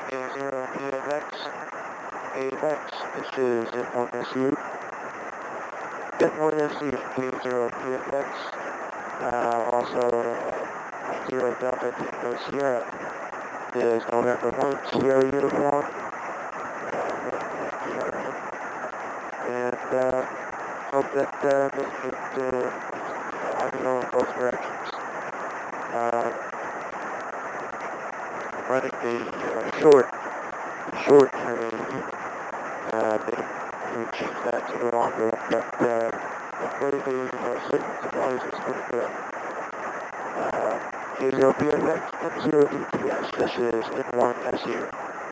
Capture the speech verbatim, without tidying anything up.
A zero P F X. A F X, this is Zip one S U. Zip one S U, A zero P F X. Uh, also, uh, zero Delta Tango Sierra. Is November one Sierra uniform. And, uh, hope that, uh, this could, uh, I can go in both directions. Uh, running the, uh, short, short term, uh, they can change that to longer, but, uh, hopefully the, uh, signal supplies is pretty good. Uh, A zero P F X and zero D T S, this is Zip one S U.